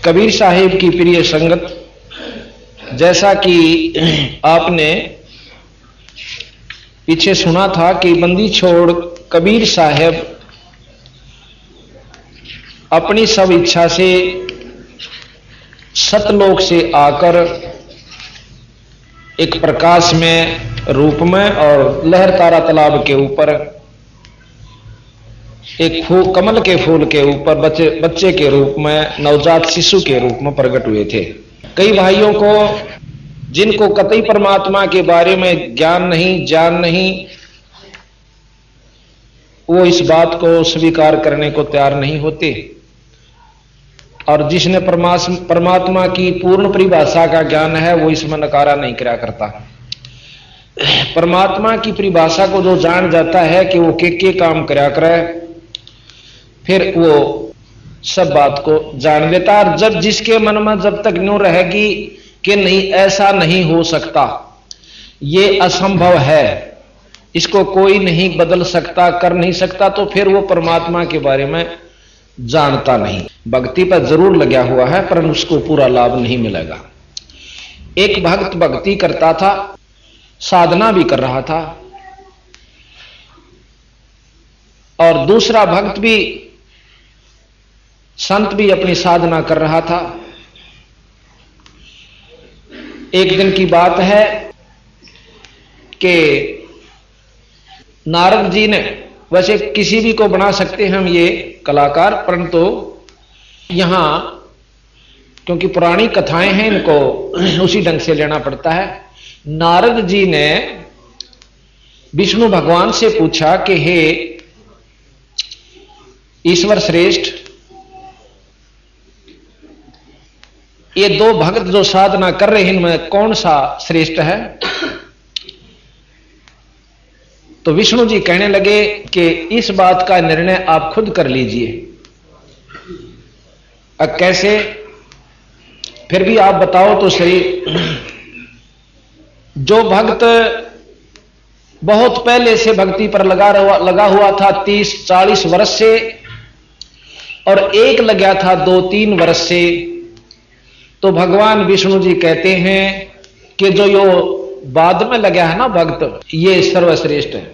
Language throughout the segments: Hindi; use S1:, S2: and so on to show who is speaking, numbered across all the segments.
S1: कबीर साहिब की प्रिय संगत, जैसा कि आपने पीछे सुना था कि बंदी छोड़ कबीर साहब अपनी सब इच्छा से सतलोक से आकर एक प्रकाश में रूप में और लहर तारा तालाब के ऊपर एक कमल के फूल के ऊपर बच्चे के रूप में, नवजात शिशु के रूप में प्रकट हुए थे। कई भाइयों को जिनको कतई परमात्मा के बारे में ज्ञान नहीं, जान नहीं, वो इस बात को स्वीकार करने को तैयार नहीं होते, और जिसने परमात्मा की पूर्ण परिभाषा का ज्ञान है वो इसमें नकारा नहीं करा करता। परमात्मा की परिभाषा को जो जान जाता है कि वो के काम करा करे, फिर वो सब बात को जान लेता। और जब जिसके मन में जब तक न्यू रहेगी कि नहीं ऐसा नहीं हो सकता, ये असंभव है, इसको कोई नहीं बदल सकता, कर नहीं सकता, तो फिर वो परमात्मा के बारे में जानता नहीं। भक्ति पर जरूर लगा हुआ है पर उसको पूरा लाभ नहीं मिलेगा। एक भक्त भक्ति करता था, साधना भी कर रहा था, और दूसरा भक्त भी, संत भी अपनी साधना कर रहा था। एक दिन की बात है कि नारद जी ने, वैसे किसी भी को बना सकते हैं हम ये कलाकार, परंतु यहां क्योंकि पुरानी कथाएं हैं इनको उसी ढंग से लेना पड़ता है। नारद जी ने विष्णु भगवान से पूछा कि हे ईश्वर श्रेष्ठ, ये दो भक्त जो साधना कर रहे हैं इनमें कौन सा श्रेष्ठ है? तो विष्णु जी कहने लगे कि इस बात का निर्णय आप खुद कर लीजिए। अब कैसे? फिर भी आप बताओ तो सही। जो भक्त बहुत पहले से भक्ति पर लगा हुआ था 30-40 वर्ष से, और एक लगा था 2-3 वर्ष से, तो भगवान विष्णु जी कहते हैं कि जो यो बाद में लगा है ना भक्त, ये सर्वश्रेष्ठ है।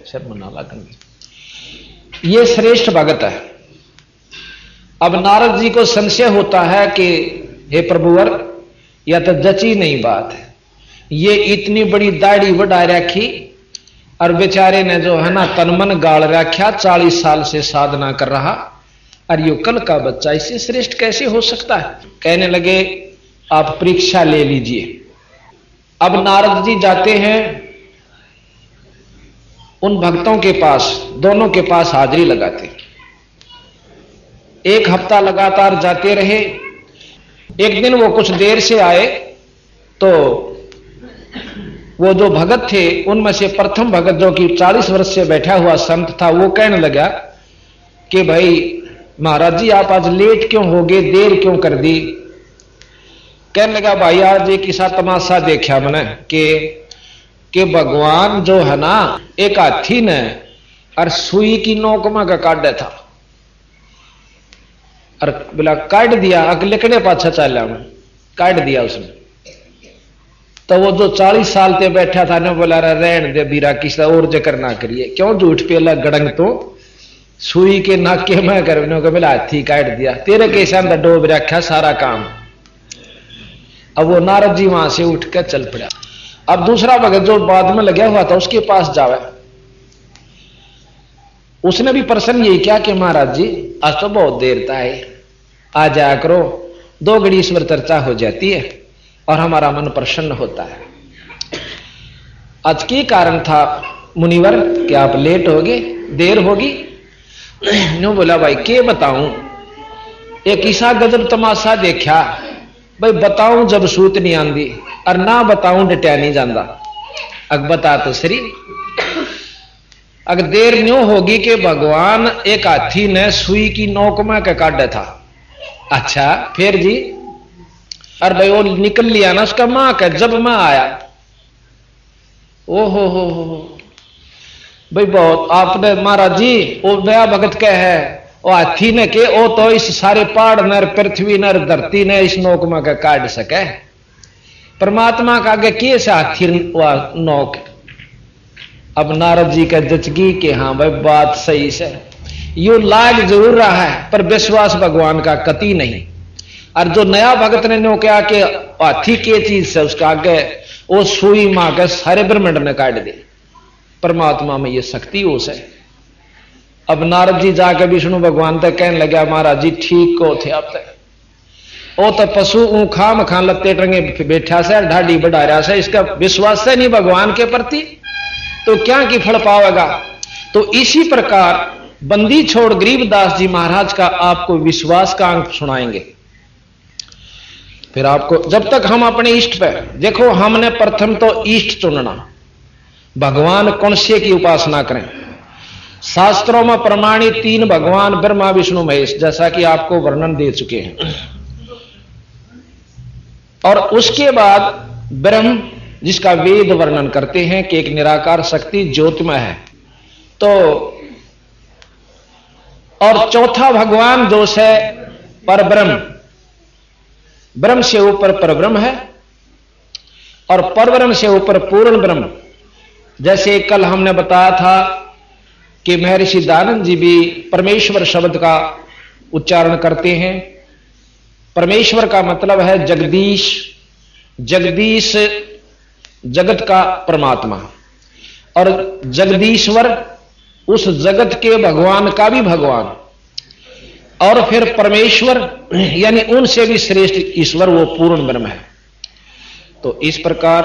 S1: ये श्रेष्ठ भगत है। अब नारद जी को संशय होता है कि हे प्रभुवर, यह तो जची नहीं बात है, ये इतनी बड़ी दाढ़ी बढ़ा रखी और बेचारे ने जो है ना तनमन गाड़ रखा, 40 साल से साधना कर रहा, और यो कल का बच्चा इससे श्रेष्ठ कैसे हो सकता है? कहने लगे आप परीक्षा ले लीजिए। अब नारद जी जाते हैं उन भक्तों के पास, दोनों के पास हाजिरी लगाते। 1 हफ्ता लगातार जाते रहे। एक दिन वो कुछ देर से आए तो वो जो भगत थे उनमें से प्रथम भगत, जो कि 40 वर्ष से बैठा हुआ संत था, वो कहने लगा कि भाई महाराज जी आप आज लेट क्यों हो गए, देर क्यों कर दी? कहने लगा भाई आज एक ऐसा तमाशा देखा मैंने कि भगवान जो है ना एक हाथी ने और सुई की नोक में का काटा था, और बोला काट दिया, अगलेकड़े पाछा चला मैं काट दिया उसने। तो वो जो 40 साल से बैठा था ने बोला रहन दे बीरा, किसी और जिक्र ना करिए, क्यों झूठ पेला गड़ंग, तो सुई के नाके में करने को बोला हाथी काट दिया, तेरे कैसे अंदर डोब रखा सारा काम। अब वो नारद जी वहां से उठ कर चल पड़ा। अब दूसरा भगत जो बाद में लगा हुआ था उसके पास जावे, उसने भी प्रश्न यही किया कि महाराज जी आज तो बहुत देर था है, आ जाया करो, 2 घड़ी ईश्वर चर्चा हो जाती है और हमारा मन प्रसन्न होता है। आज की कारण था मुनिवर कि आप लेट हो गए, देर होगी? न्यू बोला भाई के बताऊं, एक ईसा गजब तमाशा देखा, भाई बताऊं जब सूत नहीं आंदी, और ना बताऊं डटिया नहीं जाता। अग बता तो सही। अगर देर न्यू होगी कि भगवान एक हाथी ने सुई की नोक में का काटा था। अच्छा फिर जी? और भाई वो निकल लिया ना उसका मां का, जब मैं आया, ओ हो भाई बहुत आपने महाराज जी वो नया भगत क्या है, वो हाथी ने के ओ तो इस सारे पहाड़ नर पृथ्वी नर धरती ने इस नोक में का काट सके, परमात्मा का आगे के से हाथी नोक। अब नारद जी का जचगी कि हाँ भाई बात सही से, यू लाग जरूर रहा है पर विश्वास भगवान का कति नहीं। और जो नया भगत ने नो क्या कि हाथी के चीज से उसका आगे वो सुई मां के सारे ब्रह्मांड ने काट दे, परमात्मा में ये शक्ति उस है। अब नारद जी जाके विष्णु भगवान तक कहने लगा महाराज जी ठीक को थे आप तक, ओ तो पशु खाम खान लत्ते टंगे बैठा से ढाडी बढ़ा रहा से, इसका विश्वास है नहीं भगवान के प्रति तो क्या की फल पावेगा। तो इसी प्रकार बंदी छोड़ गरीबदास जी महाराज का आपको विश्वास का अंक सुनाएंगे। फिर आपको जब तक हम अपने इष्ट पे देखो, हमने प्रथम तो इष्ट चुनना, भगवान कौन से की उपासना करें। शास्त्रों में प्रमाणित 3 भगवान ब्रह्मा विष्णु महेश, जैसा कि आपको वर्णन दे चुके हैं। और उसके बाद ब्रह्म जिसका वेद वर्णन करते हैं कि एक निराकार शक्ति ज्योतिमय है। तो और चौथा भगवान जो है परब्रह्म, ब्रह्म से ऊपर परब्रह्म है और परब्रह्म से ऊपर पूर्ण ब्रह्म। जैसे कल हमने बताया था कि महर्षि दयानंद जी भी परमेश्वर शब्द का उच्चारण करते हैं। परमेश्वर का मतलब है जगदीश, जगदीश जगत का परमात्मा, और जगदीश्वर उस जगत के भगवान का भी भगवान, और फिर परमेश्वर यानी उनसे भी श्रेष्ठ ईश्वर वो पूर्ण ब्रह्म है। तो इस प्रकार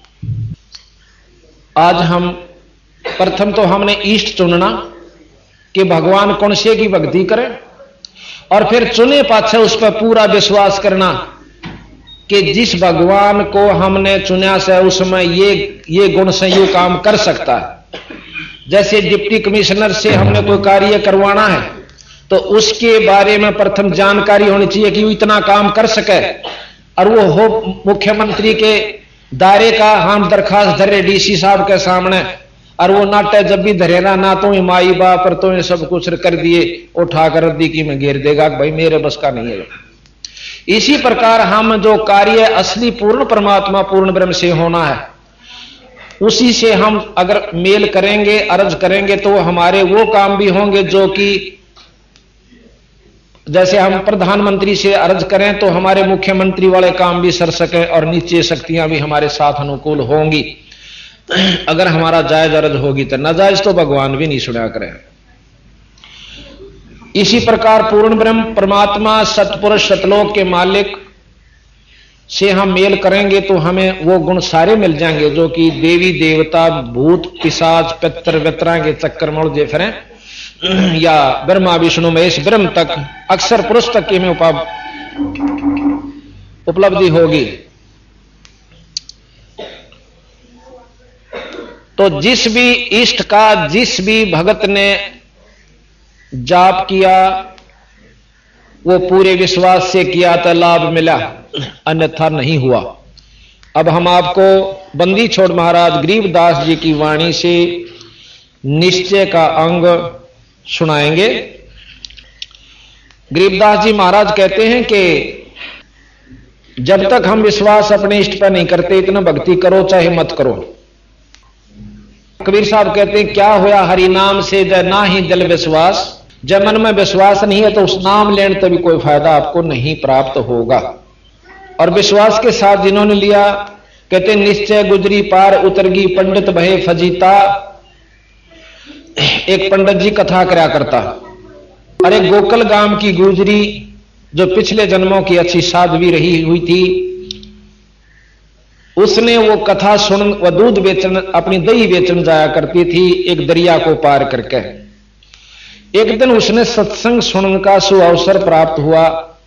S1: आज हम प्रथम तो हमने इष्ट चुनना कि भगवान कौन से की भक्ति करें, और फिर चुने पाछे उस पर पूरा विश्वास करना कि जिस भगवान को हमने चुना से उसमें ये गुण से ये काम कर सकता है। जैसे डिप्टी कमिश्नर से हमने कोई कार्य करवाना है तो उसके बारे में प्रथम जानकारी होनी चाहिए कि वो इतना काम कर सके, और वो हो मुख्यमंत्री के दायरे का हम दरखास्त धरे डीसी साहब के सामने, और वो नाटे जब भी धरेना ना तो माई बाप पर तो सब कुछ कर दिए उठाकर रद्दी की में घेर देगा भाई मेरे बस का नहीं है। इसी प्रकार हम जो कार्य असली पूर्ण परमात्मा पूर्ण ब्रह्म से होना है उसी से हम अगर मेल करेंगे अर्ज करेंगे तो हमारे वो काम भी होंगे जो कि जैसे हम प्रधानमंत्री से अर्ज करें तो हमारे मुख्यमंत्री वाले काम भी सर सके और नीचे शक्तियां भी हमारे साथ अनुकूल होंगी। अगर हमारा जायज अर्ज होगी तो नाजायज तो भगवान भी नहीं सुना करें। इसी प्रकार पूर्ण ब्रह्म परमात्मा सतपुरुष सतलोक के मालिक से हम मेल करेंगे तो हमें वो गुण सारे मिल जाएंगे जो कि देवी देवता भूत पिशाच पितर वितरा के चक्कर मोड़ जे फिरें या ब्रह्मा विष्णु महेश ब्रह्म तक अक्षर पुरुष तक की में उपलब्धि होगी। तो जिस भी इष्ट का जिस भी भगत ने जाप किया वो पूरे विश्वास से किया तो लाभ मिला, अन्यथा नहीं हुआ। अब हम आपको बंदी छोड़ महाराज गरीबदास जी की वाणी से निश्चय का अंग सुनाएंगे। गरीबदास जी महाराज कहते हैं कि जब तक हम विश्वास अपने इष्ट पर नहीं करते इतना भक्ति करो चाहे मत करो। कबीर साहब कहते हैं क्या होया हरि नाम से जय ना ही दिल विश्वास, जब मन में विश्वास नहीं है तो उस नाम लेने तभी कोई फायदा आपको नहीं प्राप्त होगा। और विश्वास के साथ जिन्होंने लिया कहते निश्चय गुजरी पार उतरगी पंडित भय फजीता। एक पंडित जी कथा करा करता, अरे गोकल गांव की गुजरी जो पिछले जन्मों की अच्छी साध्वी रही हुई थी उसने वो कथा सुन वह दूध बेचन अपनी दही बेचन जाया करती थी एक दरिया को पार करके। एक दिन उसने सत्संग सुनने का सुअवसर प्राप्त हुआ,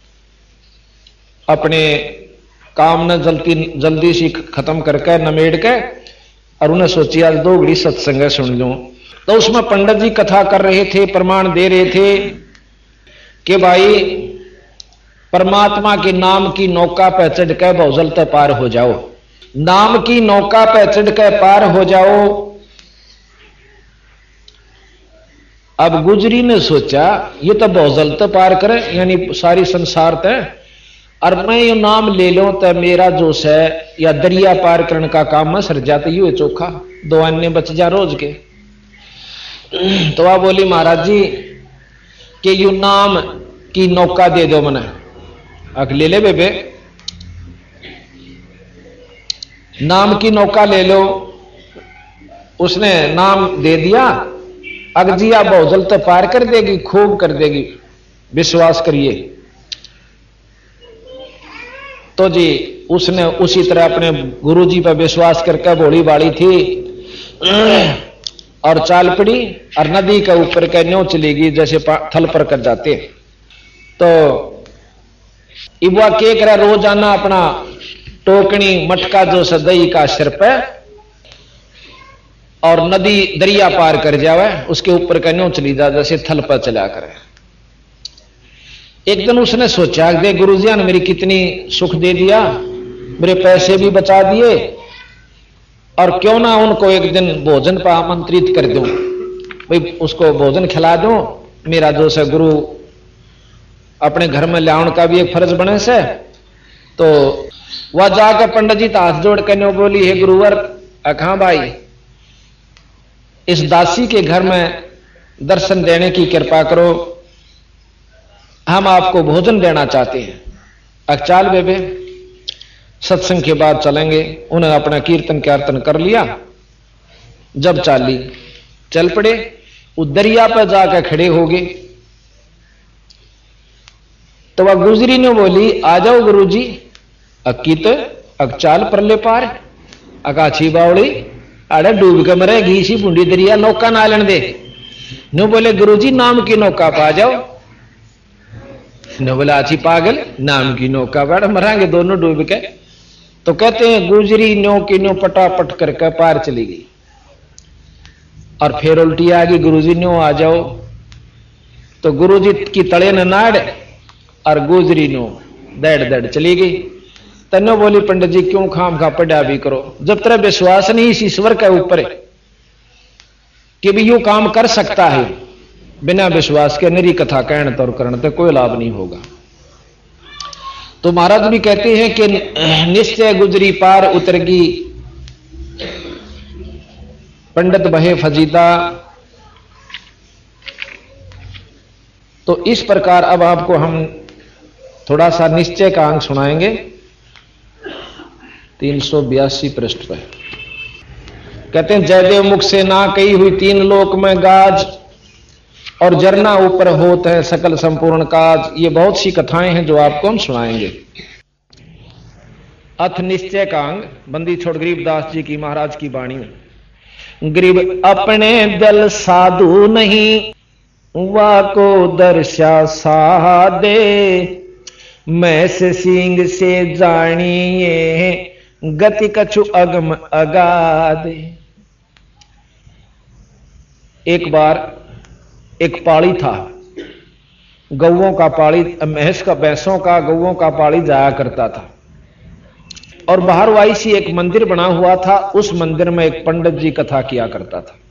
S1: अपने काम न जल्दी से खत्म करके नमेड़ के, और उन्हें सोची आज 2 घड़ी सत्संग सुन लूं। तो उसमें पंडित जी कथा कर रहे थे, प्रमाण दे रहे थे कि भाई परमात्मा के नाम की नौका पे चढ़ के भौजल तक पार हो जाओ, नाम की नौका पे चढ़ के पार हो जाओ। अब गुजरी ने सोचा ये तो भौजल तो पार करे, यानी सारी संसार तय, और मैं ये नाम ले लो तो मेरा जो है या दरिया पार करने का काम में सर जाते यू चोखा, 2 अन्य बच जा रोज के। तो वह बोली महाराज जी कि यू नाम की नौका दे दो मने। अक ले ले बेबे, नाम की नौका ले लो। उसने नाम दे दिया। अगजिया भौजल तो पार कर देगी, खूब कर देगी, विश्वास करिए। तो जी उसने उसी तरह अपने गुरुजी पर विश्वास करके भोली बाड़ी थी और चाल पड़ी और नदी के ऊपर के न्यों चलेगी जैसे थल पर कर जाते। तो इबुआ के करा रोजाना अपना टोकनी मटका जो सदई का सिर पे और नदी दरिया पार कर जावे, उसके ऊपर का न्यों चली जा जैसे थल पर चला करे। एक दिन उसने सोचा दे गुरुजी ने मेरी कितनी सुख दे दिया, मेरे पैसे भी बचा दिए, और क्यों ना उनको एक दिन भोजन पर आमंत्रित कर दूं, भाई उसको भोजन खिला दूं। मेरा जो है गुरु अपने घर में लाउन का भी एक फर्ज बने से। तो वह जाकर पंडित जी हाथ जोड़ कर न्यों बोली, हे गुरुवर अखा भाई इस दासी के घर में दर्शन देने की कृपा करो, हम आपको भोजन देना चाहते हैं। अकचाल बेबे सत्संग के बाद चलेंगे। उन्हें अपना कीर्तन कर लिया। जब चाली चल पड़े, वो दरिया पर जाकर खड़े हो गए। तो वह गुजरी ने बोली, आ जाओ गुरुजी, अकित अकचाल परले पार अकाछी बावड़ी अड़े डूब के मरेगी इसी बूंदी दरिया, नौका ना लेने दे। नो बोले गुरुजी नाम की नौका पा जाओ। नो बोला आची पागल, नाम की नौका पर मरांगे दोनों डूब के। तो कहते हैं गुजरी नो की नो पटापट करके पार चली गई और फिर उल्टी आ गई, गुरुजी नो आ जाओ। तो गुरुजी की तड़े न नाड़ और गुजरी नो दड़ दड़ चली गई। तन्नो बोली पंडित जी क्यों खाम खा पड़ा भी करो, जब तेरा विश्वास नहीं इस ईश्वर के ऊपर कि भी यू काम कर सकता है, बिना विश्वास के निरी कथा कहने तो करने तो कोई लाभ नहीं होगा। तो महाराज भी कहते हैं कि निश्चय गुजरी पार उतरगी, पंडित बहे फजीदा। तो इस प्रकार अब आपको हम थोड़ा सा निश्चय का अंग सुनाएंगे 382 पृष्ठ पर। कहते हैं जयदेव मुख से ना कही हुई 3 लोक में गाज, और जरना ऊपर होत है सकल संपूर्ण काज। ये बहुत सी कथाएं हैं जो आपको हम सुनाएंगे। अथ निश्चय का अंग बंदी छोड़ गरीबदास जी की महाराज की वाणी। गरीब अपने दल साधु नहीं, वा को दर्शा सादे, मैं से सिंह से जानिए, गति कछु अगम अगाधे। एक बार एक पाड़ी था, गौओं का पाड़ी, भैंसों का गौओं का पाड़ी जाया करता था। और बाहर वाई सी एक मंदिर बना हुआ था, उस मंदिर में एक पंडित जी कथा किया करता था।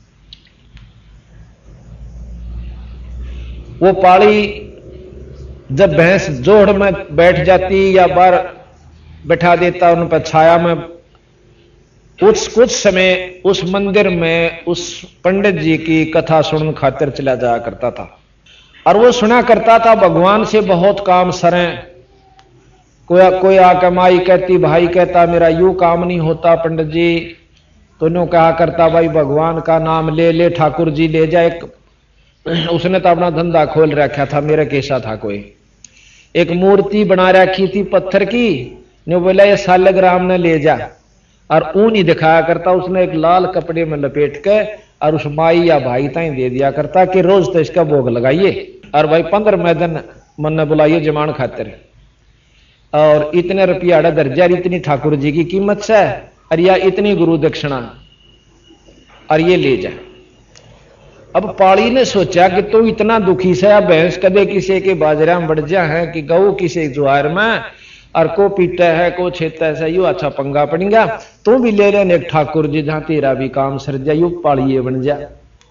S1: वो पाड़ी जब भैंस जोड़ में बैठ जाती या बाहर बैठा देता उन पर छाया में, कुछ समय उस मंदिर में उस पंडित जी की कथा सुनने खातिर चला जाया करता था। और वो सुना करता था भगवान से बहुत काम सरें। कोई आकर माई कहती, भाई कहता मेरा यूं काम नहीं होता पंडित जी, तो नो कहा करता भाई भगवान का नाम ले ले, ठाकुर जी ले जाए। उसने तो अपना धंधा खोल रखा था, मेरा कैसा था, कोई एक मूर्ति बना रखी थी पत्थर की, ने बोला ये सालग्राम ने ले जा, और ऊन ही दिखाया करता। उसने एक लाल कपड़े में लपेट के और उस माई या भाई ताई दे दिया करता कि रोज तो इसका भोग लगाइए, और भाई 15 दिन मन ने बुलाइए जमान खातिर, और इतने रुपया अड़ा दर्जा, इतनी ठाकुर जी की कीमत से, और या इतनी गुरु दक्षिणा, और ये ले जा। अब पाड़ी ने सोचा कि तो इतना दुखी से भैंस कदे किसी के बाजरा में बढ़ जा है कि गऊ किसी जुआर में, और को पीटा है को छेता है, यू अच्छा पंगा पड़ेगा, तू भी ले लेने एक ठाकुर जी जहां तेरा भी काम सर जा, यू पाड़िए बन जा।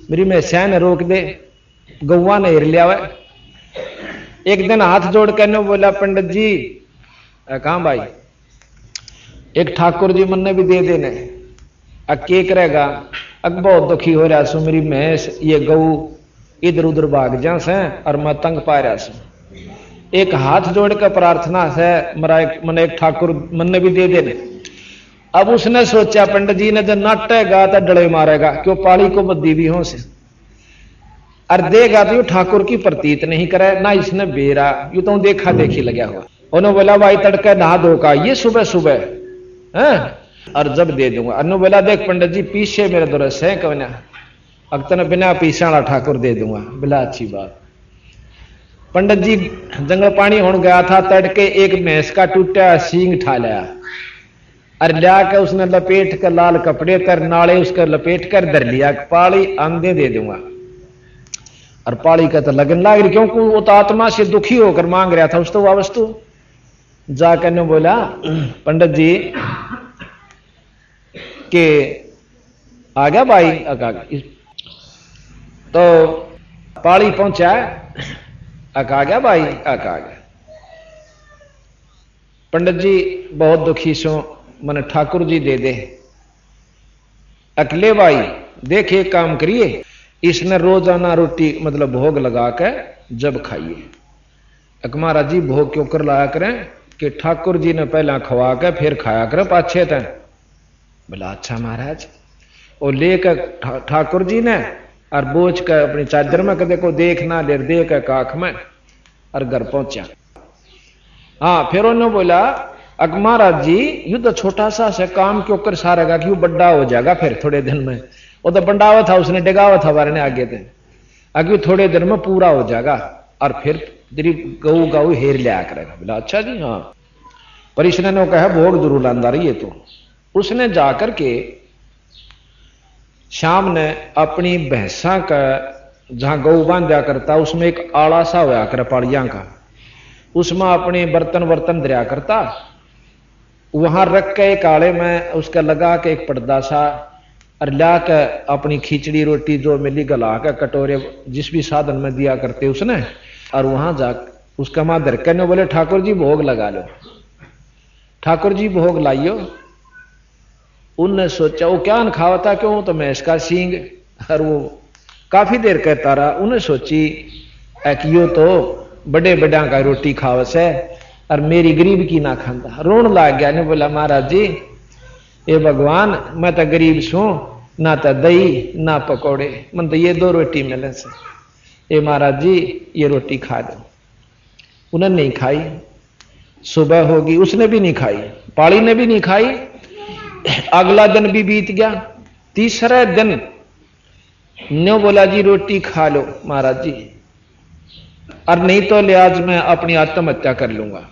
S1: मेरी मैस्या ने रोक दे, गौवा ने हिर लिया। एक दिन हाथ जोड़ कर बोला पंडित जी कहां भाई, एक ठाकुर जी मन ने भी दे देने, अब के करेगा, अब बहुत दुखी हो रहा सु, मेरी भैंस ये गऊ इधर उधर भाग जा से और मैं तंग पा रहा सु, एक हाथ जोड़ कर प्रार्थना से मन एक ठाकुर मन ने भी दे देने। अब उसने सोचा पंडित जी ने जब नाटेगा तो डले मारेगा, क्यों पाली को बद्दी भी हो से, और देगा तो ठाकुर की प्रतीत नहीं करे ना, इसने बेरा यू तो देखा देखी लगा हुआ। उन्होंने बोला भाई तड़के नहा धो का ये सुबह सुबह है और जब दे दूंगा। अनु बोला देख पंडित जी पीछे मेरे दुरस है कौन, अब तने बिना पीछा वाला ठाकुर दे दूंगा। बोला अच्छी बात। पंडित जी जंगल पानी होने गया था, तड़के एक भैंस का टूटा सींग ठा लिया और लिया के उसने लपेट कर लाल कपड़े कर नाले उसका लपेट कर धर लिया, पाली आंधे दे दूंगा। और पाली का तो लगन लाग रही, क्योंकि वो तो आत्मा से दुखी होकर मांग रहा था उस तो वह वस्तु। जाकर ने बोला पंडित जी के आ गया भाई, तो पाली पहुंचा, आ गया भाई, आ गया। पंडित जी बहुत दुखी सो, मन ठाकुर जी दे दे। अकेले भाई देख एक काम करिए, इसने रोजाना रोटी मतलब भोग लगा के जब खाइए। अक महाराज जी भोग क्यों कर लाया करें कि ठाकुर जी ने पहला खवा के फिर खाया करें पाछे तय। बोला अच्छा महाराज। और लेकर ठाकुर जी ने और बोझ कर अपनी चादर में कदे को देखना ले दे के काख में और घर पहुंचा। हाँ फिर उन्होंने बोला अक महाराज जी यू तो छोटा सा से काम क्यों कर सारेगा, क्यों बड़ा हो जाएगा फिर थोड़े दिन में। वो तो बंडावा था उसने डिगावा था बारे ने आगे थे, आगे थोड़े दिन में पूरा हो जाएगा और फिर तेरी गऊ गऊ हेर लिया करेगा। बोला अच्छा जी हाँ। पर इसने ने कहा भोग जरूर लांदा रही है। तो उसने जाकर के शाम ने अपनी भैंसा का जहां गऊ बांधा करता उसमें एक आड़ा सा होया कर पाड़िया का, उसमें अपने बर्तन वर्तन दरिया करता, वहां रख के एक आड़े में उसका लगा के एक पर्दा सा और ला के अपनी खिचड़ी रोटी जो मिली गला के कटोरे जिस भी साधन में दिया करते उसने, और वहां जा उसका मां धर के बोले ठाकुर जी भोग लगा लो, ठाकुर जी भोग लाइयो। उनने सोचा वो क्या खावा था, क्यों तो मैं इसका सींग, और वो काफी देर कहता रहा। उन्हें सोची यो तो बड़े बड़ा का रोटी खावस है और मेरी गरीब की ना खांदा, रोन लाग गया। ने बोला महाराज जी ये भगवान मैं तो गरीब छू, ना तो दही ना पकौड़े, मन तो ये दो रोटी मिले से, ये महाराज जी ये रोटी खा दो। उन्होंने नहीं खाई, सुबह होगी उसने भी नहीं खाई, पाली ने भी नहीं खाई। अगला दिन भी बीत गया, तीसरे दिन न्यो बोला जी रोटी खा लो महाराज जी, और नहीं तो लिहाज मैं अपनी आत्महत्या कर लूंगा।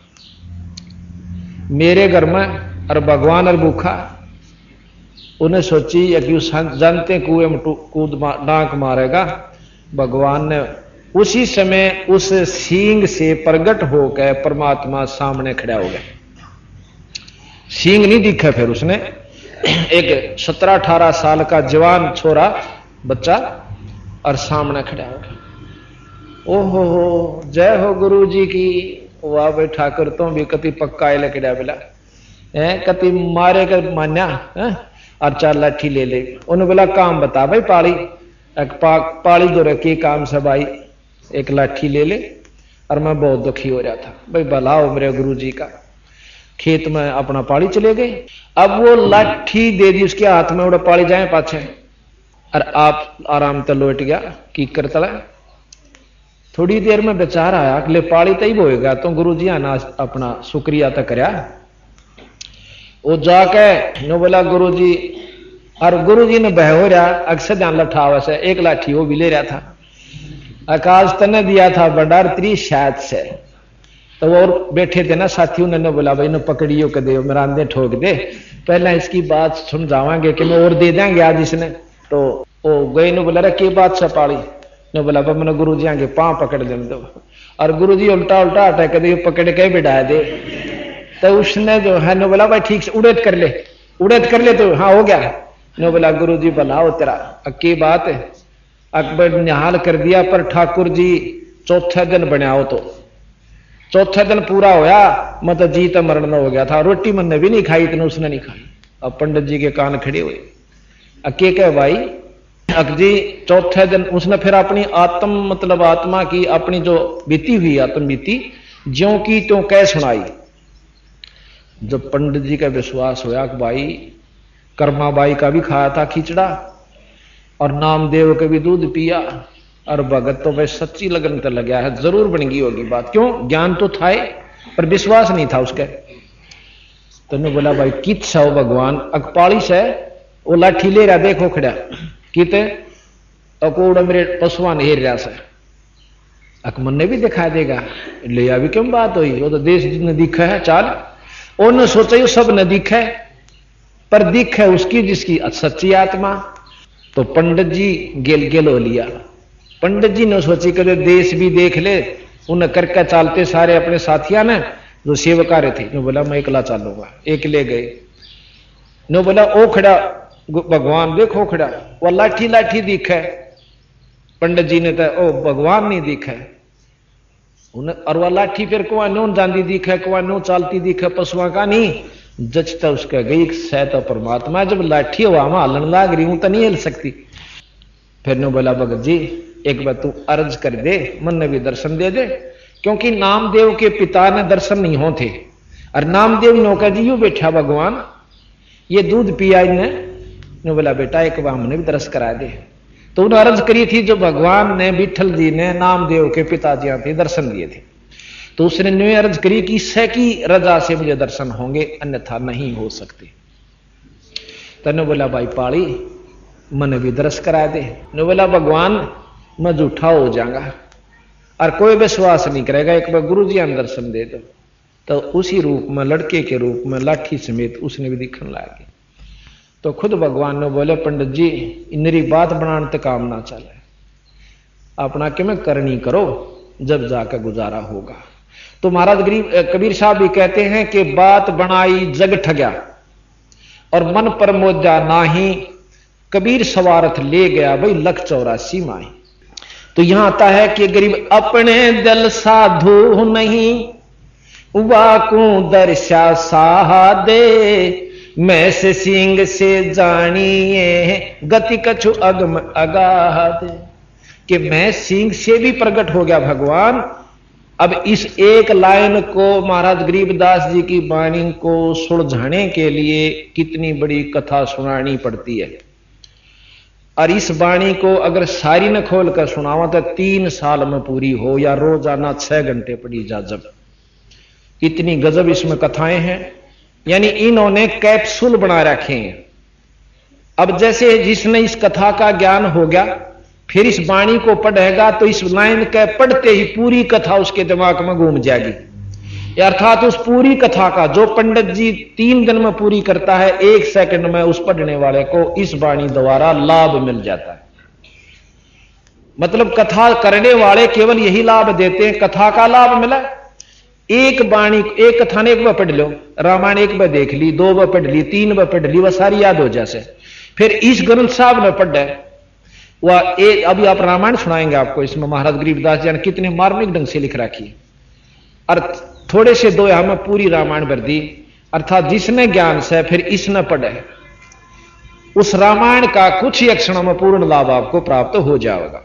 S1: मेरे घर में और भगवान और भूखा। उन्हें सोची कि जानते कुएं में कूद डांक मारेगा। भगवान ने उसी समय उस सींग से प्रकट होकर परमात्मा सामने खड़ा हो गया। सींग नहीं दिखा, फिर उसने एक 17-18 साल का जवान छोरा बच्चा और सामने खड़ा हो गया। ओहो हो जय हो गुरु जी की। वाह भाई ठाकुर तो भी कति पक्का लकड़ा बिला है, कति मारे कर मान्या है और 4 लाठी ले ले। उन्होंने बोला काम बता भाई पाली, पाली दो रखी काम से भाई, एक लाठी ले ले। और मैं बहुत दुखी हो रहा था भाई, भला हो मेरे गुरु जी का। खेत में अपना पाली चले गए, अब वो लाठी दे दी उसके हाथ में, उड़ा पाली जाए पाछे, और आप आराम तो लौट गया की करता। थोड़ी देर में बेचार आया अगले पाली तई होएगा, तो गुरु जी आना अपना शुक्रिया तो करया। वो जाके नो बोला गुरु जी, और गुरु जी ने बह हो रहा अक्सर ध्यान लठावा से एक लाठी वो भी ले रहा था। आकाश तने दिया था बंडार 30 शायद से, तो वो और बैठे थे ना साथी, उन्होंने बोला भाई इन्हें पकड़ियो के दे, मेरा अंधे ठोक दे, पहला इसकी बात समझावांगे कि मैं और दे देंगे आज इसने। तो वो गई ने बोला के बात से पाली ने बोला मैंने गुरु जी आगे पांव पकड़ दे दो, और गुरु जी उल्टा उल्टा हटा के पकड़ के बिठा दे। तो उसने जो है ने बोला भाई ठीक से उड़ेद कर ले, उड़ेद कर ले, तो हाँ हो गया। ने बोला गुरु जी भला हो तेरा, की बात है। अकबर ने निहाल कर दिया, पर ठाकुर जी चौथे दिन बनाओ तो चौथे दिन पूरा होया, मतलब जी तो मरण हो गया था, रोटी मैंने भी नहीं खाई, इतने उसने नहीं खाई। अब पंडित जी के कान खड़े हुए, अके कह भाई अक जी चौथे दिन उसने फिर अपनी आत्म मतलब आत्मा की अपनी जो बीती हुई आत्म बीती ज्यों की त्यों कह सुनाई। जब पंडित जी का विश्वास होया कि भाई कर्माबाई का भी खाया था खिचड़ा और नामदेव का भी दूध पिया, और भगत तो भाई सच्ची लगन तो लगा है, जरूर बन गई होगी बात। क्यों? ज्ञान तो था पर विश्वास नहीं था उसके। तो ने बोला भाई कित सो भगवान अकपाली से वो लाठी ले रहा, देखो खड़ा कित अकोड़ मेरे पशुआ ने हेर रहा से, अकमन ने भी दिखा देगा ले अभी क्यों बात हुई, वो तो देश जिसने दिखा है चाल, उन्होंने सोचा सब न दिखे, पर दिख है उसकी जिसकी सच्ची आत्मा। तो पंडित जी गेल हो लिया। पंडित जी ने सोची कि देश भी देख ले, उन्हें करके चालते सारे अपने साथिया ने जो सेवकारे थे, ने बोला मैं एकला चालूंगा, एक ले गए। ने बोला ओ खड़ा भगवान देखो खड़ा, वो लाठी लाठी दिखे। पंडित जी ने तो ओ भगवान नहीं दिखे, और वह लाठी फिर कुआ नो जाती दिखे, कुआ नो चालती दिखे, पशुआ का नहीं जचता उसका गई सह तो परमात्मा। जब लाठी हवा में हलन लाग रही हूं तो नहीं हिल सकती। फिर ने बोला भगत जी एक बार तू अर्ज कर दे, मन ने भी दर्शन दे दे, क्योंकि नामदेव के पिता ने दर्शन नहीं होते, और नामदेव नौका जी यू बैठा भगवान ये दूध पिया ने बोला बेटा एक बार हमने भी दर्श करा दे। तो उन्हें अर्ज करी थी जो भगवान ने विठल जी ने नामदेव के पिताजी थे दर्शन दिए थे, तो उसने न्यू अर्ज करी कि ईश्वर की रजा से मुझे दर्शन होंगे, अन्यथा नहीं हो सकते। तने बोला भाई पाली मन भी दर्श करा दे। ने बोला भगवान मैं झूठा हो जाऊंगा और कोई विश्वास नहीं करेगा, एक बार गुरु जी दर्शन दे दो। तो उसी रूप में लड़के के रूप में लाठी समेत उसने भी दिखने लगे। तो खुद भगवान ने बोले पंडित जी इनरी बात बनाने तक काम ना चले, अपना कि मैं करनी करो जब जाकर गुजारा होगा। तो महाराज कबीर साहब भी कहते हैं कि बात बनाई जग ठग्या और मन पर मोजा नाही, कबीर सवारथ ले गया भाई लख 84 माही। तो यहां आता है कि गरीब अपने दिल साधु नहीं, वाकू दर्शा साहा दे, मैं से सिंह से जानिए गति कछु अगम अगाह दे। कि मैं सिंह से भी प्रकट हो गया भगवान। अब इस एक लाइन को महाराज गरीबदास जी की वाणी को सुलझाने के लिए कितनी बड़ी कथा सुनानी पड़ती है, और इस वाणी को अगर सारी न खोल कर सुनावा तो 3 साल में पूरी हो, या रोजाना 6 घंटे पड़ी जा। जब इतनी गजब इसमें कथाएं हैं, यानी इन्होंने कैप्सूल बना रखे हैं। अब जैसे जिसने इस कथा का ज्ञान हो गया फिर इस वाणी को पढ़ेगा तो इस लाइन के पढ़ते ही पूरी कथा उसके दिमाग में घूम जाएगी। अर्थात उस पूरी कथा का जो पंडित जी 3 दिन में पूरी करता है, 1 सेकंड में उस पढ़ने वाले को इस वाणी द्वारा लाभ मिल जाता है। मतलब कथा करने वाले केवल यही लाभ देते हैं, कथा का लाभ मिला। एक वाणी एक कथा ने एक बार पढ़ लो, रामायण एक बार देख ली, 2 बार पढ़ ली, 3 बार पढ़ ली, वह सारी याद हो जैसे। फिर इस ग्रंथ साहब ने पढ़ा वह अभी आप रामायण सुनाएंगे आपको, इसमें महाराज गरीबदास जी ने कितने मार्मिक ढंग से लिख रखी, और थोड़े से 2 में पूरी रामायण भर दी। अर्थात जिसने ज्ञान से फिर इसने पढ़े उस रामायण का कुछ ही क्षणों में पूर्ण लाभ आपको प्राप्त हो जाएगा।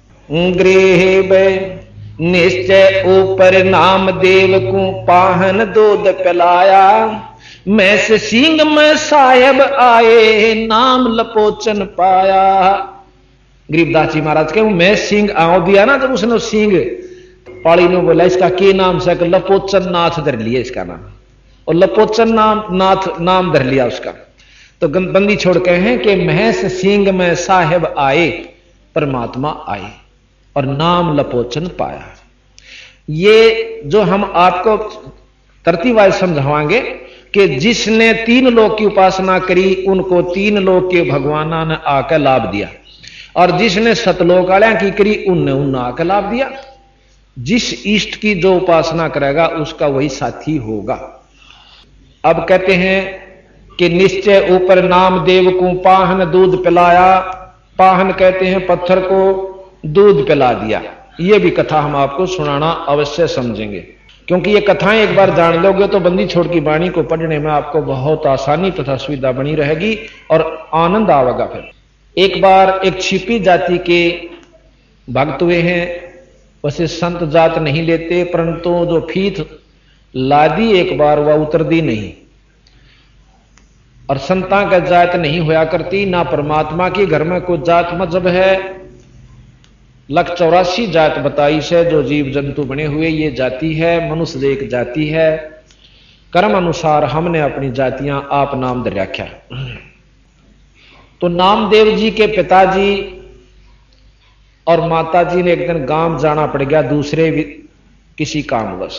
S1: गृह निश्चय ऊपर नाम देव को पाहन दूध पिलाया, मैं से सिंह में साहेब आए नाम लपोचन पाया। गरीबदास जी महाराज के मैं सिंह आओ दिया ना, जब उसने सिंह पाली ने बोला इसका के नाम से, लपोचन नाथ धर लिया इसका नाम, और लपोचन नाथ नाम धर लिया उसका। तो बंदी छोड़ के हैं कि महस सिंह में साहेब आए, परमात्मा आए और नाम लपोचन पाया। ये जो हम आपको तरतीबवाइज समझावांगे कि जिसने 3 लोक की उपासना करी उनको 3 लोक के भगवाना ने आकर लाभ दिया, और जिसने सतलोक वाल्या की करी उनने आकर लाभ दिया। जिस इष्ट की जो उपासना करेगा उसका वही साथी होगा। अब कहते हैं कि निश्चय ऊपर नाम देव को पाहन दूध पिलाया, पाहन कहते हैं पत्थर को, दूध पिला दिया। ये भी कथा हम आपको सुनाना अवश्य समझेंगे, क्योंकि ये कथाएं एक बार जान लोगे तो बंदी छोड़ की वाणी को पढ़ने में आपको बहुत आसानी तथा सुविधा बनी रहेगी और आनंद आवेगा। फिर एक बार एक छिपी जाति के भक्त हुए हैं, वैसे संत जात नहीं लेते, परंतु जो फीत लादी एक बार वह उतर दी नहीं, और संता का जात नहीं होया करती, ना परमात्मा के घर में कोई जात मजहब है। 184 जात बताई से जो जीव जंतु बने हुए ये जाति है, मनुष्य एक जाति है। कर्म अनुसार हमने अपनी जातियां आप नाम दे रखा। तो नामदेव जी के पिताजी और माताजी ने एक दिन गांव जाना पड़ गया दूसरे किसी कामवश,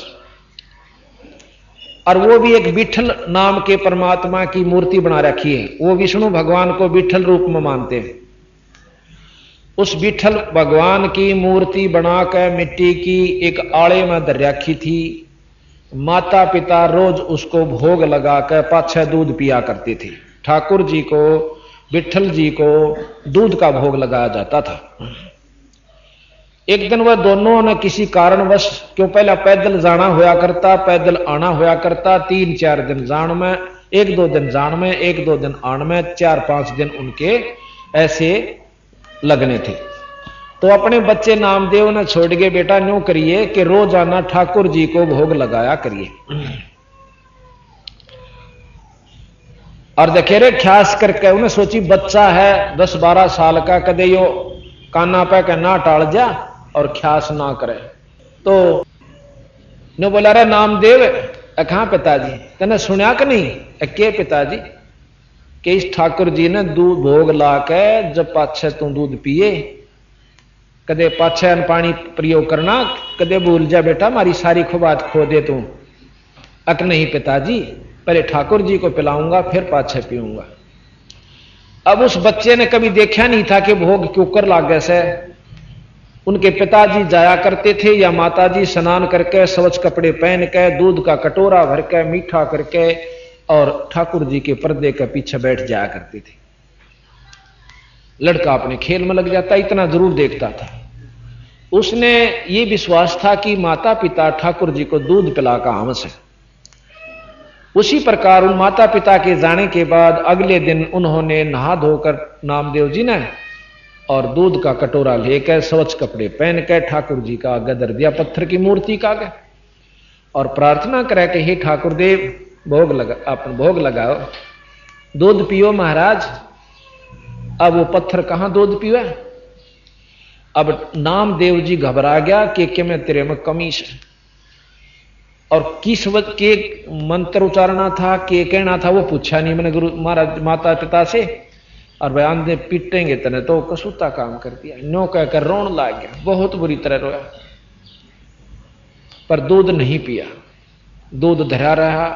S1: और वो भी एक विठल नाम के परमात्मा की मूर्ति बना रखी है। वो विष्णु भगवान को विठल रूप में मानते हैं। उस विठल भगवान की मूर्ति बनाकर मिट्टी की एक आड़े में धर रखी थी। माता पिता रोज उसको भोग लगाकर पाछे दूध पिया करते थे। ठाकुर जी को, विठल जी को दूध का भोग लगाया जाता था। एक दिन वह दोनों ने किसी कारणवश, क्यों पहला पैदल जाना होया करता, पैदल आना होया करता, 3-4 दिन जान में, 1-2 दिन जान में, 1-2 दिन आन में, 4-5 दिन उनके ऐसे लगने थे। तो अपने बच्चे नामदेव ने छोड़ के, बेटा न्यू करिए कि रोजाना ठाकुर जी को भोग लगाया करिए। और देखे रे ख्यास करके उन्हें सोची बच्चा है 10-12 साल का, कदे यो काना पे के ना टाल जा और ख्यास ना करे। तो नो बोला रे नामदेव, कहां पिताजी तेने सुनिया कि नहीं? के पिताजी? कि इस ठाकुर जी ने दूध भोग ला के जब पाछे तू दूध पिए, कदे पाछे पानी प्रयोग करना, कदे भूल जा बेटा मारी सारी खुबात खो दे तू। अक नहीं पिताजी, पहले ठाकुर जी को पिलाऊंगा फिर पाछे पीऊंगा। अब उस बच्चे ने कभी देखा नहीं था कि भोग क्यों कर लागे से। उनके पिताजी जाया करते थे या माताजी स्नान करके स्वच्छ कपड़े पहन के दूध का कटोरा भर के मीठा करके और ठाकुर जी के पर्दे के पीछे बैठ जाया करते थे। लड़का अपने खेल में लग जाता, इतना जरूर देखता था। उसने ये विश्वास था कि माता पिता ठाकुर जी को दूध पिला का हमस है। उसी प्रकार उन माता पिता के जाने के बाद अगले दिन उन्होंने नहा धोकर नामदेव जी ने और दूध का कटोरा लेकर स्वच्छ कपड़े पहन कर ठाकुर जी का गदर दिया पत्थर की मूर्ति का गए और प्रार्थना करे कि हे ठाकुर देव भोग लगा, आप भोग लगाओ, दूध पियो महाराज। अब वो पत्थर कहां दूध पियो? अब नामदेव जी घबरा गया कि मैं तेरे में कमीश है, और किस वक्त के मंत्र उचारना था, के कहना था वो पूछा नहीं मैंने गुरु महाराज माता पिता से। और बयान दे पीटेंगे तने तो कसूता काम कर दिया। नो कहकर रोन लाग गया, बहुत बुरी तरह रोया, पर दूध नहीं पिया। दूध धरा रहा।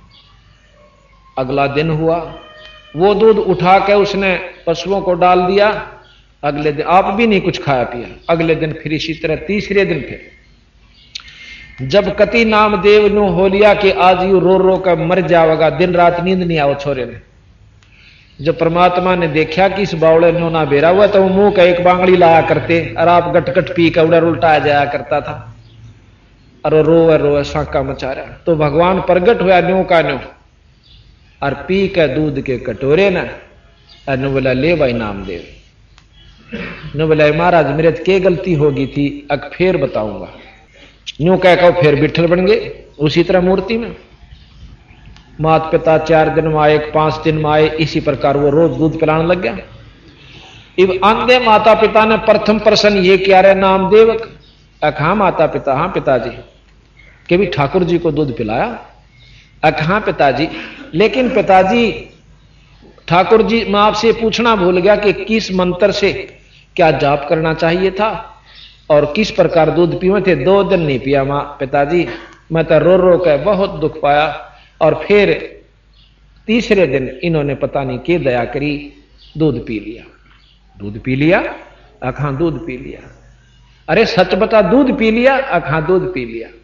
S1: अगला दिन हुआ, वो दूध उठा के उसने पशुओं को डाल दिया। अगले दिन आप भी नहीं कुछ खाया पिया। अगले दिन फिर इसी तरह, तीसरे दिन फिर जब कति नामदेव नो हो लिया कि आज यू रो रो कर मर जाएगा, दिन रात नींद नहीं आओ छोरे ने। जब परमात्मा ने देखा कि इस बावड़े नो ना बेरा हुआ तो मुंह का एक बांगड़ी लाया करते और आप गटगट पी कर उड़र उल्टा जाया करता था और रोवे रोवे साका मचा रहा। तो भगवान प्रगट हुआ न्यू का न्यू और पी के दूध के कटोरे ना और नु बोला ले भाई नामदेव। नु बोला महाराज मेरे के गलती होगी थी, अब फिर बताऊंगा। न्यू कह फिर बिठल बन गए उसी तरह मूर्ति में। माता पिता 4 दिन में आए, 5 दिन में आए, इसी प्रकार वो रोज दूध पिलाने लग गया। इब अंधे माता पिता ने प्रथम प्रश्न ये किया रे नामदेव, हाँ माता पिता, हाँ पिताजी, कि भी ठाकुर जी को दूध पिलाया? हाँ पिताजी, लेकिन पिताजी ठाकुर जी मैं आपसे पूछना भूल गया कि किस मंत्र से क्या जाप करना चाहिए था और किस प्रकार दूध पीवे थे। 2 दिन नहीं पिया मां पिताजी, मैं तो रो रो के बहुत दुख पाया। और फिर तीसरे दिन इन्होंने पता नहीं क्या दया करी, दूध पी लिया। दूध पी लिया? हाँ दूध पी लिया। अरे सच बता, दूध पी लिया? हाँ दूध पी लिया।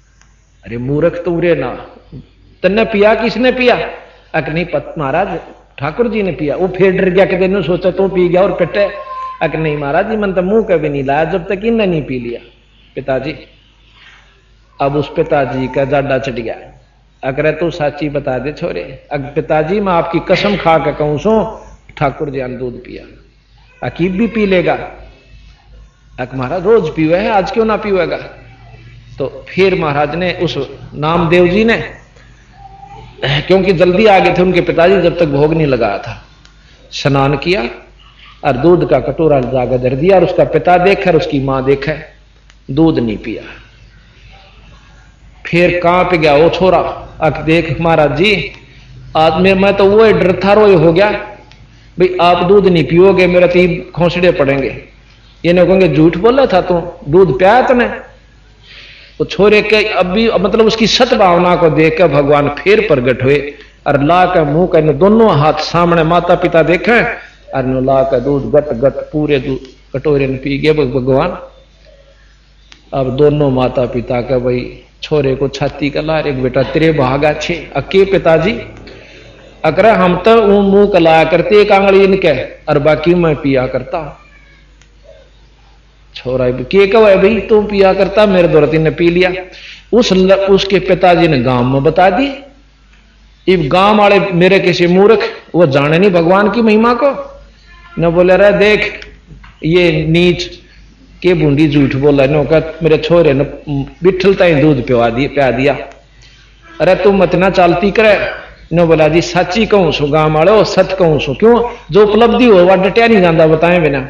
S1: अरे मूर्ख तू रे ना, तन्ने पिया किसने पिया? नहीं महाराज ठाकुर जी ने पिया। वो फिर डर गया, कहते सोचा तो पी गया और पिटे। अक नहीं महाराज जी, मन तो मुंह कभी नहीं लाया जब तक इन्हें नहीं पी लिया पिताजी। अब उस पिताजी का जाडा चढ़ गया। अगर तू साची बता दे छोरे, अगर पिताजी मैं आपकी कसम खा के कहूं सो ठाकुर जी ने दूध पिया। अकीब भी पी लेगा। अक महाराज रोज पीवे है, आज क्यों ना पीवेगा। तो फिर महाराज ने उस नामदेव जी ने, क्योंकि जल्दी आ गए थे उनके पिताजी, जब तक भोग नहीं लगाया था, स्नान किया और दूध का कटोरा जाकर धर दिया। और उसका पिता देखा और उसकी मां देखा, दूध नहीं पिया। फिर कांप गया वो छोरा। अक देख महाराज जी, आज मैं तो वो डर था, रोए हो गया भाई, आप दूध नहीं पियोगे मेरा तीन खोसड़े पड़ेंगे। ये नहीं कहेंगे झूठ बोला था तू, दूध पिया तूने। तो छोरे के अभी मतलब उसकी सत भावना को देखकर भगवान फिर प्रगट हुए और ला कर मुंह कर दोनों हाथ सामने माता पिता देखे और ला कर दूध गट गट पूरे दूध कटोरे ने पी गए भगवान। अब दोनों माता पिता का भाई छोरे को छाती का ला, एक बेटा तेरे भागा छे अके पिताजी। अकर हम तो मुंह कलाया करते एक आंगली इनके और बाकी मैं पिया करता। छोरा के कहो है भाई तू पिया करता, मेरे दौरती ने पी लिया। उसके पिताजी ने गांव में बता दी। इब गांव वाले मेरे किसी मूर्ख वो जाने नहीं भगवान की महिमा को, न बोले रहे देख ये नीच के बूंदी झूठ बोला नो का मेरे छोरे ने बिठलता ही दूध पिया दिया। अरे तू मत ना चालती करे। न बोला जी सच्ची कहूं सो गांव वाले सच कहूं सो, क्यों जो उपलब्धि हो वह डटिया नहीं जाता बताए बिना।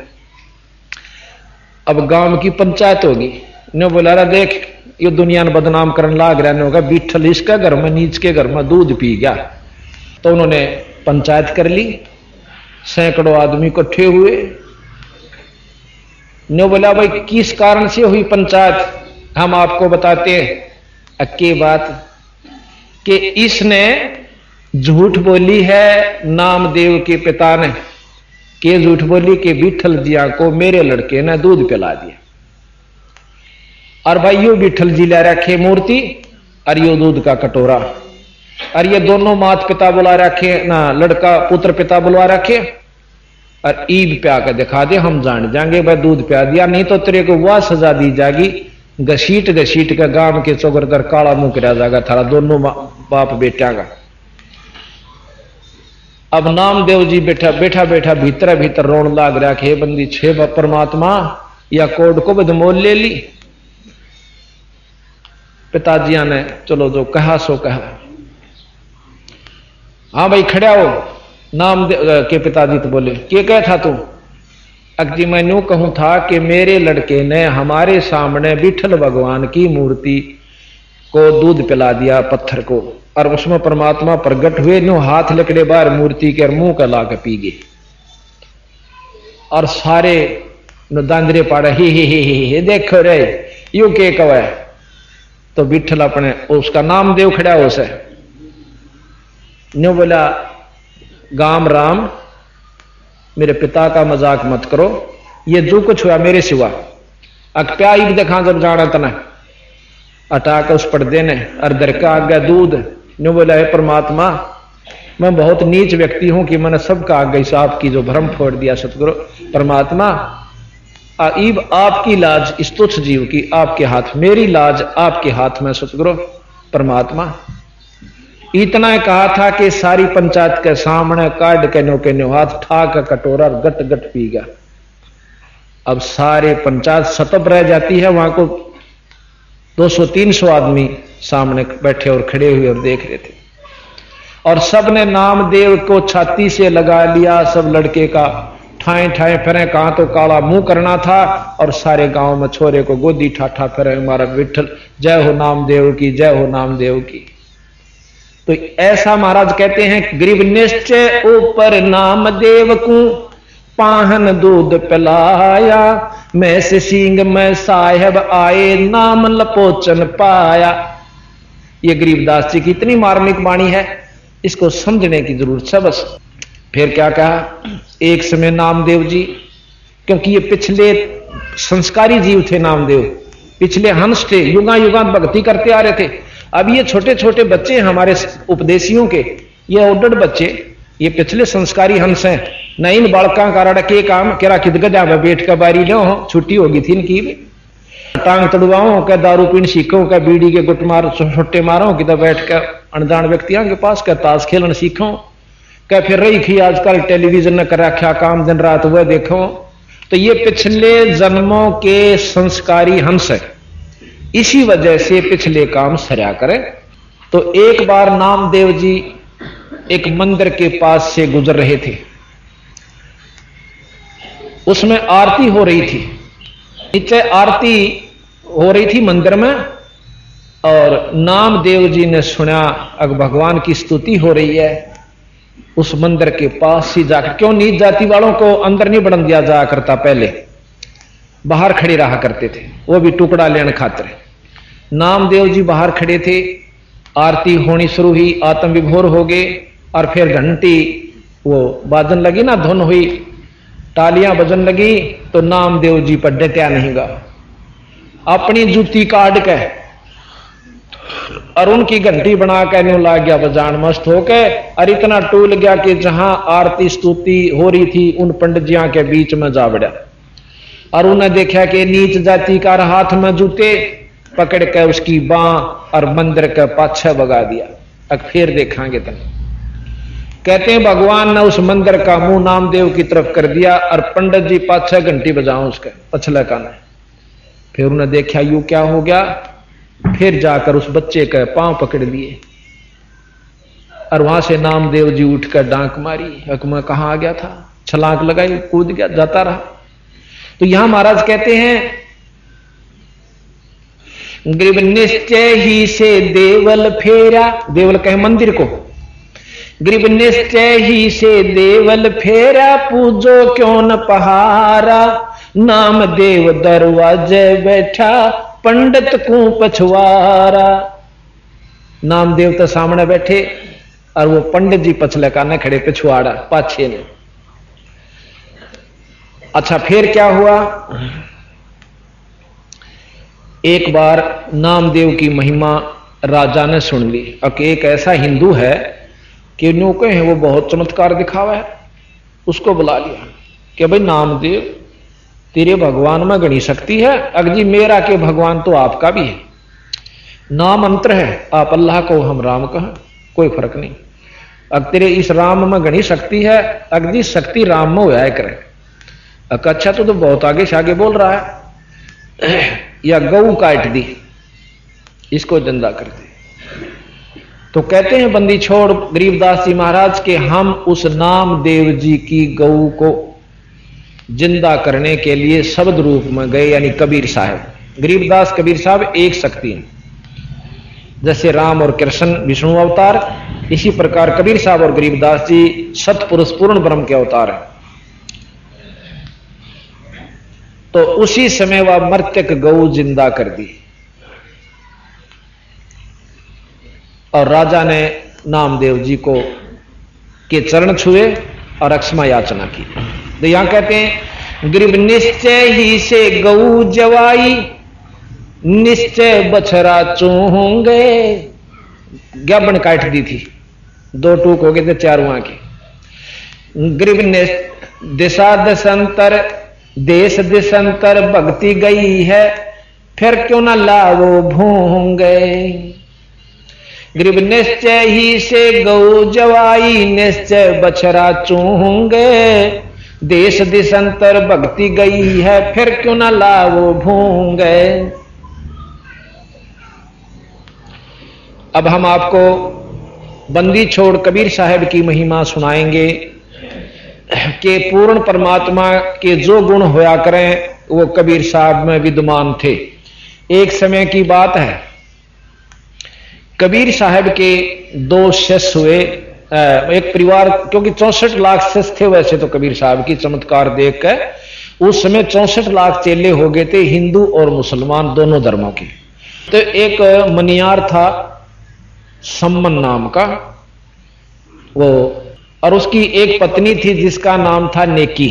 S1: अब गांव की पंचायत होगी, ने बोला रहा देख ये दुनिया ने बदनाम करने लाग रहा होगा, बिठल इसका घर में नीच के घर में दूध पी गया। तो उन्होंने पंचायत कर ली, सैकड़ों आदमी इकट्ठे हुए। ने बोला भाई किस कारण से हुई पंचायत, हम आपको बताते हैं। अक्की बात कि इसने झूठ बोली है नामदेव के पिता ने, के झूठ बोली कि विठल जिया को मेरे लड़के ने दूध पिला दिया। और भाई यो विठल जी ले रखे मूर्ति और यो दूध का कटोरा, और ये दोनों माता पिता बुला रखे ना, लड़का पुत्र पिता बुलवा रखे और ईद प्या के दिखा दे, हम जान जाएंगे भाई दूध पिया दिया, नहीं तो तेरे को वह सजा दी जाएगी घसीट घसीट का गांव के चौगरदर काला मुंह करा जाएगा थारा दोनों बाप बेटा का। अब नामदेव जी बैठा बैठा बैठा भीतर भीतर रोन लाग रहा कि बंदी छे परमात्मा या कोड को बदमोल ले ली। पिताजिया ने चलो जो कहा सो कहा। हाँ भाई खड़ा हो। नामदेव के पिताजी तो बोले क्या कह था तू। अकजी मैं यूं कहूं था कि मेरे लड़के ने हमारे सामने विठल भगवान की मूर्ति को दूध पिला दिया पत्थर को, और उसमें परमात्मा प्रकट हुए, नो हाथ लकड़े बाहर मूर्ति के मुंह का ला के पी गए। और सारे दांदरे पाड़े ही देखो रे यू के कवे। तो विठल अपने उसका नाम देव खड़ा हो से न्यू बोला गाम राम मेरे पिता का मजाक मत करो, ये जो कुछ हुआ मेरे सिवा अक प्या देखा जब जाना तना अटाक उस पर्दे ने और दर का आ गया दूध। न्यू बोला है परमात्मा मैं बहुत नीच व्यक्ति हूं कि मैंने सबका आगे साहब की जो भ्रम फोड़ दिया सतगुरु परमात्मा। ईब आपकी लाज इस तुच्छ जीव की आपके हाथ, मेरी लाज आपके हाथ में सतगुरु परमात्मा। इतना कहा था कि सारी पंचायत के सामने काट के नो हाथ ठाक कटोरा गट गट पी गया। अब सारे पंचायत सतब रह जाती है, वहां को 200-300 आदमी सामने बैठे और खड़े हुए और देख रहे थे, और सबने नामदेव को छाती से लगा लिया। सब लड़के का ठाए ठाए फिरे, कहां तो काला मुंह करना था, और सारे गांव में छोरे को गोदी ठाठा फिरे हमारा विठल जय हो नामदेव की, जय हो नामदेव की। तो ऐसा महाराज कहते हैं गरीब निश्चय ऊपर नामदेव को पाहन दूध पिलाया, मैं से सिंह में साहेब आए नाम लपोचन पाया। ये गरीबदास जी की इतनी मार्मिक वाणी है, इसको समझने की जरूरत है बस। फिर क्या कहा, एक समय नामदेव जी, क्योंकि ये पिछले संस्कारी जीव थे नामदेव, पिछले हंस थे, युगा युगा भक्ति करते आ रहे थे। अब ये छोटे छोटे बच्चे हमारे उपदेशियों के, ये ओडड बच्चे ये पिछले संस्कारी हंस हैं। न इन बालका का रड़के काम केरा किद गजा में बैठ कर बारी लो, छुट्टी होगी थी इनकी भी। टांग तड़वाओ क्या दारू पीन सीखो क्या बीड़ी के गुट मार छुट्टे मारो कि बैठ कर अनजान व्यक्तियों के पास क्या ताश खेलन सीखो क्या फिर रही थी आजकल टेलीविजन न कर रखा काम दिन रात वह देखो। तो ये पिछले जन्मों के संस्कारी हंस है, इसी वजह से पिछले काम सरया करें। तो एक बार नामदेव जी एक मंदिर के पास से गुजर रहे थे, उसमें आरती हो रही थी। नीचे आरती हो रही थी मंदिर में, और नामदेव जी ने सुना अब भगवान की स्तुति हो रही है। उस मंदिर के पास ही जाकर, क्यों नीच जाति वालों को अंदर नहीं बढ़न दिया जा करता, पहले बाहर खड़े रहा करते थे, वो भी टुकड़ा लेने खातिर। नामदेव जी बाहर खड़े थे, आरती होनी शुरू हुई, आत्म विभोर हो गए, और फिर घंटी वो बाजन लगी ना, धुन हुई, तालियां बजन लगी, तो नामदेव जी पर डटा नहीं गा, अपनी जूती काट के और उनकी घंटी बना के न्यू ला गया बजान मस्त होके। और इतना टूल गया कि जहां आरती स्तुति हो रही थी उन पंडित के बीच में जा बढ़ा, और उन्हें देखा कि नीच जाति का हाथ में जूते पकड़ के उसकी बांह और मंदिर के पाछे भगा दिया। अब फिर देखांगे तन। कहते हैं भगवान ने उस मंदिर का मुंह नामदेव की तरफ कर दिया, और पंडित जी पाछे घंटी बजाओ उसके पछले कान। फिर उन्हें देखा यू क्या हो गया, फिर जाकर उस बच्चे के पांव पकड़ लिए, और वहां से नामदेव जी उठकर डांक मारी। हक में कहां आ गया था, छलांग लगाई, कूद गया, जाता रहा। तो यहां महाराज कहते हैं ग्रीव निश्चय ही से देवल फेरा, देवल कहे मंदिर को, ग्रीव निश्चय ही से देवल फेरा, पूजो क्यों न पहारा, नाम देव दरवाजे बैठा, पंडित को पछवारा। नामदेव तो सामने बैठे और वो पंडित जी पछले काने खड़े, पिछवाड़ा पाछे ने। अच्छा फिर क्या हुआ, एक बार नामदेव की महिमा राजा ने सुन ली। अब एक ऐसा हिंदू है कि न्यू कहे वो बहुत चमत्कार दिखावा है, उसको बुला लिया कि भाई नामदेव तेरे भगवान में गणी शक्ति है, अगजी मेरा के भगवान तो आपका भी है, नाम मंत्र है, आप अल्लाह को हम राम कहें कोई फर्क नहीं, अब तेरे इस राम में गणी शक्ति है, अगजी शक्ति राम में होया करे। अच्छा तो बहुत आगे से आगे बोल रहा है, या गऊ काट दी इसको जिंदा कर दे। तो कहते हैं बंदी छोड़ गरीबदास जी महाराज के हम उस नामदेव जी की गऊ को जिंदा करने के लिए शब्द रूप में गए, यानी कबीर साहब। गरीबदास कबीर साहब एक शक्ति हैं, जैसे राम और कृष्ण विष्णु अवतार, इसी प्रकार कबीर साहब और गरीबदास जी सतपुरुष पूर्ण ब्रह्म के अवतार हैं। तो उसी समय वह मर्त्यक गऊ जिंदा कर दी, और राजा ने नामदेव जी को के चरण छुए और अक्षमा याचना की। तो यहां कहते हैं गरीब निश्चय ही से गऊ जवाई, निश्चय बछरा चूहोंगे। गबन काट दी थी, दो टूक हो गए थे चारों के। गरीब दिशा दशंतर देश दिशंतर भक्ति गई है, फिर क्यों न लावो भूंगे। गरीब निश्चय ही से गौ जवाई, निश्चय बछरा चूहोंगे, देश दिशंतर भक्ति गई है, फिर क्यों न लावो भूंगे। अब हम आपको बंदी छोड़ कबीर साहब की महिमा सुनाएंगे कि पूर्ण परमात्मा के जो गुण होया करें वो कबीर साहब में विद्यमान थे। एक समय की बात है, कबीर साहब के दो शिष्य हुए, एक परिवार, क्योंकि 64 लाख शिष्य थे वैसे तो कबीर साहब की चमत्कार देख कर उस समय 64 लाख चेले हो गए थे, हिंदू और मुसलमान दोनों धर्मों के। तो एक मनियार था सम्मन नाम का, वो और उसकी एक पत्नी थी जिसका नाम था नेकी,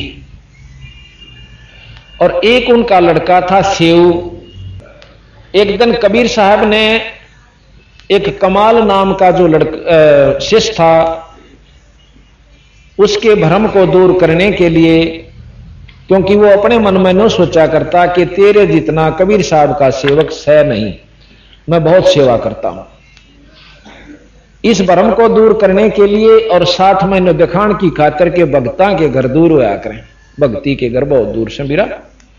S1: और एक उनका लड़का था सेऊ। एक दिन कबीर साहब ने एक कमाल नाम का जो शिष्य था उसके भ्रम को दूर करने के लिए, क्योंकि वो अपने मन में न सोचा करता कि तेरे जितना कबीर साहब का सेवक है नहीं, मैं बहुत सेवा करता हूं। इस भ्रम को दूर करने के लिए और साथ में न दिखाण की खातिर के भक्ता के घर दूर होया करें, भक्ति के घर बहुत दूर से बिरा।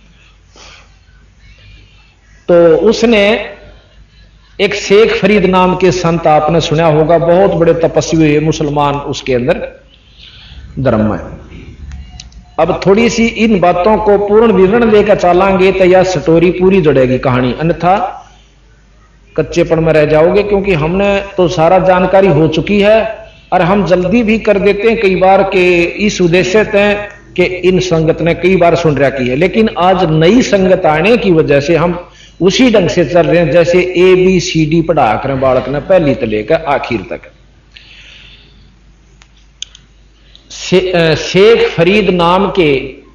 S1: तो उसने एक शेख फरीद नाम के संत, आपने सुना होगा, बहुत बड़े तपस्वी है मुसलमान उसके अंदर धर्म में। अब थोड़ी सी इन बातों को पूर्ण विवरण लेकर चलांगे तो यह स्टोरी पूरी जुड़ेगी कहानी, अन्यथा कच्चेपन में रह जाओगे, क्योंकि हमने तो सारा जानकारी हो चुकी है और हम जल्दी भी कर देते हैं कई बार के इस उद्देश्य से कि इन संगत ने कई बार सुन रखी है, लेकिन आज नई संगत आने की वजह से हम उसी ढंग से चल रहे हैं जैसे ABCD पढ़ा करें बालक ने पहली से लेकर आखिर तक। शेख फरीद नाम के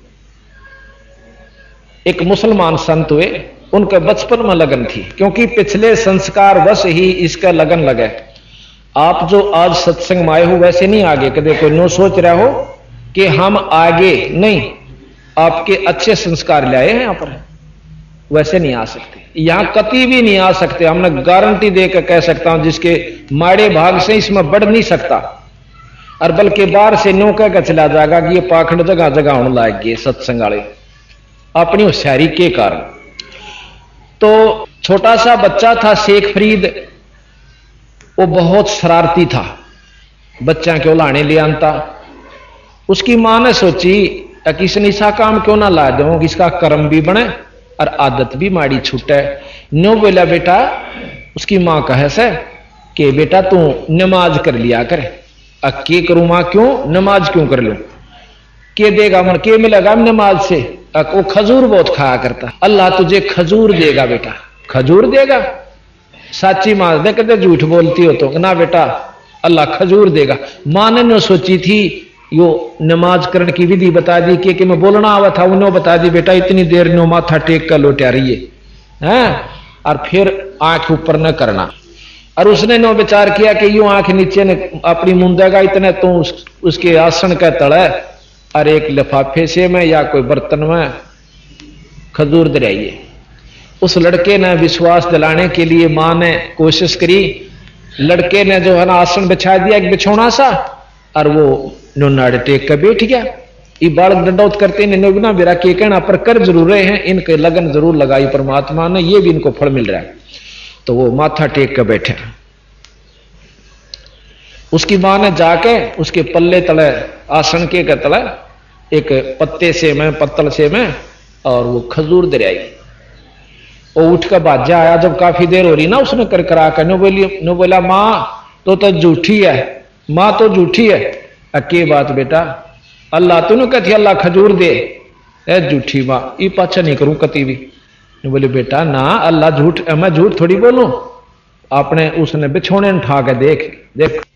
S1: एक मुसलमान संत हुए, उनके बचपन में लगन थी, क्योंकि पिछले संस्कार बस ही इसका लगन लगे। आप जो आज सत्संग में आए हो वैसे नहीं आगे कदे कोई नो सोच रहा हो कि हम आगे नहीं, आपके अच्छे संस्कार लाए हैं यहां पर, वैसे नहीं आ सकते, यहां कति भी नहीं आ सकते। हमने गारंटी देकर कह सकता हूं जिसके माड़े भाग से इसमें बढ़ नहीं सकता, और बल्कि बाहर से नो कहकर चला जाएगा कि ये पाखंड जगह जगह होने लायक गए सत्संग वाले अपनी होशियारी के कारण। तो छोटा सा बच्चा था शेख फरीद, वो बहुत शरारती था, बच्चा क्यों लाने ले आता। उसकी मां ने सोची कि इसने ऐसा काम क्यों ना ला दो कि इसका कर्म भी बने और आदत भी माड़ी छूटे। नो बोला बेटा, उसकी मां कहे से कि बेटा तू नमाज कर लिया कर। के करूं मां, क्यों नमाज क्यों कर लूं, के देगा मन, के मिलेगा नमाज से। वो खजूर बहुत खाया करता, अल्लाह तुझे खजूर देगा बेटा। खजूर देगा, साची मां दे कहते झूठ बोलती हो तो ना बेटा अल्लाह खजूर देगा। मां ने सोची थी यो नमाज करने की विधि बता दी कि मैं बोलना आवा था, उन्होंने बता दी बेटा इतनी देर नो माथा टेक कर लोटा रही है, और फिर आंख ऊपर न करना। और उसने नो विचार किया कि यूं आंख नीचे ने अपनी मुंदेगा इतने तो उसके आसन का तड़ा और एक लिफाफे से में या कोई बर्तन में खजूर दराइए। उस लड़के ने विश्वास दिलाने के लिए मां ने कोशिश करी, लड़के ने जो है ना आसन बिछा दिया एक बिछौना सा, और वो नाड़ टेक कर बैठ गया। ये बालक दंडौत करते ना मेरा के कहना पर कर जरूर रहे हैं, इनके लगन जरूर लगाई परमात्मा ने, ये भी इनको फल मिल रहा है। तो वो माथा टेक कर बैठे। उसकी मां ने जाके उसके पल्ले तले आसन के तले एक पत्ते से में पत्तल से में और वो खजूर दरियाई। वो उठ कर बाजा आया, जब काफी देर हो रही ना उसने कर करा कर नो बोला मां तो झूठी है, मां तो झूठी है। अके बात बेटा, अल्लाह तूने कहती अल्लाह खजूर दे, झूठी मां ये पाछा नहीं करूं कति भी। बोले बेटा ना अल्लाह झूठ, मैं झूठ थोड़ी बोलूं। आपने उसने बिछोने उठा के देख